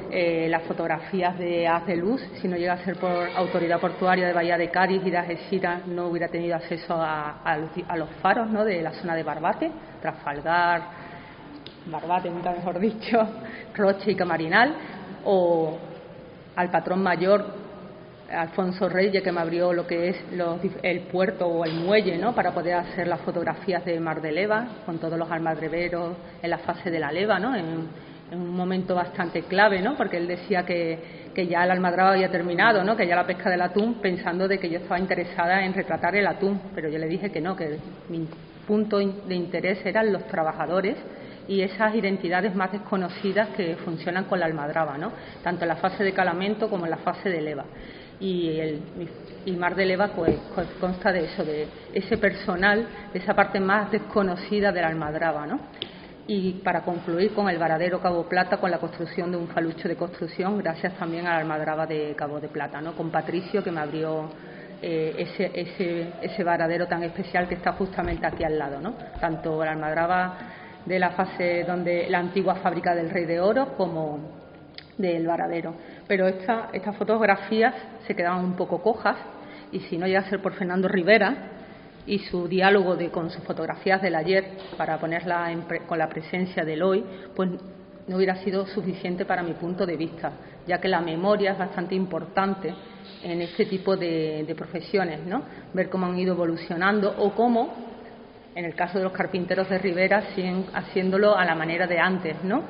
las fotografías de haz de luz. Si no llega a ser por Autoridad Portuaria de Bahía de Cádiz y de Algeciras, no hubiera tenido acceso a los faros, ¿no?, de la zona de Barbate, Trafalgar, Barbate, nunca mejor dicho, Roche y Camarinal, o al patrón mayor Alfonso Reyes, que me abrió lo que es el puerto o el muelle, ¿no?, para poder hacer las fotografías de Mar de Leva, con todos los almadreveros en la fase de la leva, ¿no?, en un momento bastante clave, ¿no?, porque él decía que ya el almadraba había terminado, ¿no?, que ya la pesca del atún, pensando de que yo estaba interesada en retratar el atún, pero yo le dije que no, que mi punto de interés eran los trabajadores y esas identidades más desconocidas que funcionan con la almadraba, ¿no?, tanto en la fase de calamento como en la fase de leva. Y Mar de Leva pues consta de eso, de ese personal, de esa parte más desconocida de la almadraba, ¿no? Y para concluir con el varadero Cabo Plata, con la construcción de un falucho de construcción, gracias también a la almadraba de Cabo de Plata, ¿no?, con Patricio, que me abrió ese varadero tan especial que está justamente aquí al lado, ¿no?, tanto la almadraba de la fase donde la antigua fábrica del Rey de Oro como del varadero. Pero estas fotografías se quedaban un poco cojas, y si no llega a ser por Fernando Rivera y su diálogo con sus fotografías del ayer para ponerla con la presencia del hoy, pues no hubiera sido suficiente para mi punto de vista, ya que la memoria es bastante importante en este tipo de profesiones, ¿no?, ver cómo han ido evolucionando o cómo, en el caso de los carpinteros de Rivera, siguen haciéndolo a la manera de antes, ¿no?,